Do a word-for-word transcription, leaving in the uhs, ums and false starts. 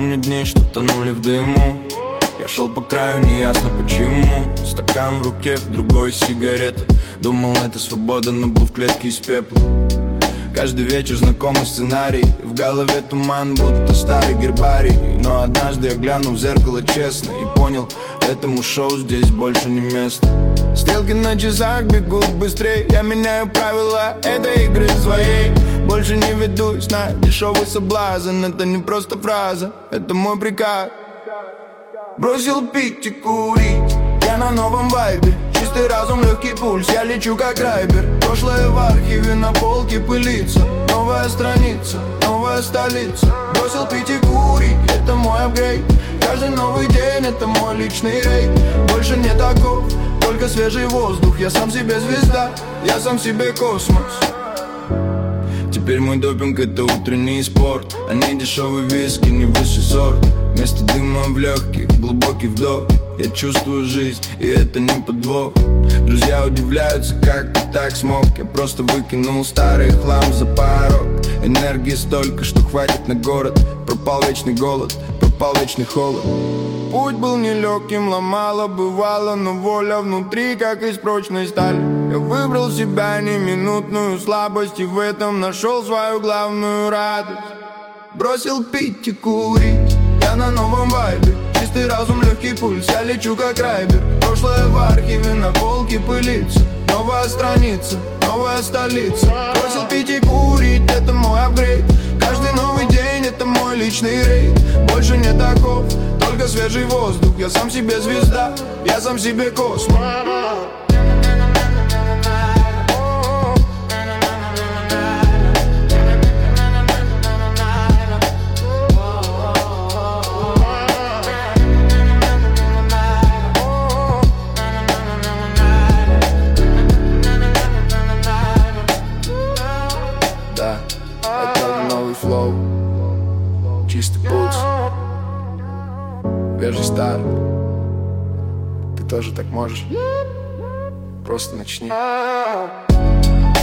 помню дни, что тонули в дыму. Я шел по краю, неясно почему. Стакан в руке, в другой сигарета. Думал, это свобода, но был в клетке из пепла. Каждый вечер знакомый сценарий. В голове туман, будто старый гербарий. Но однажды я глянул в зеркало честно и понял, этому шоу здесь больше не место. Стрелки на часах бегут быстрее. Я меняю правила этой игры своей. Больше не ведусь на дешевый соблазн. Это не просто фраза, это мой приказ. Бросил пить и курить, я на новом вайбе. Чистый разум, легкий пульс, я лечу как райбер. Прошлое в архиве на полке пылится. Новая страница, новая столица. Бросил пить и курить, это мой апгрейд. Каждый новый день, это мой личный рейд. Больше не таков, только свежий воздух. Я сам себе звезда, я сам себе космос. Теперь мой допинг — это утренний спорт, а не дешевый виски, не высший сорт. Вместо дыма в легких, глубокий вдох. Я чувствую жизнь, и это не подвох. Друзья удивляются, как ты так смог. Я просто выкинул старый хлам за порог. Энергии столько, что хватит на город. Пропал вечный голод, пропал вечный холод. Путь был нелегким, ломало бывало, но воля внутри, как из прочной стали. Я выбрал себя, не минутную слабость, и в этом нашел свою главную радость. Бросил пить и курить, я на новом вайбе. Чистый разум, легкий пульс, я лечу как райбер. Прошлое в архиве на полке пылится. Новая страница, новая столица. Бросил пить и курить, это мой апгрейд. Каждый новый день, это мой личный рейд. Больше не таков, только свежий воздух. Я сам себе звезда, я сам себе космос. Да, это новый флоу, чистый пульс, свежий старт. Ты тоже так можешь, просто начни.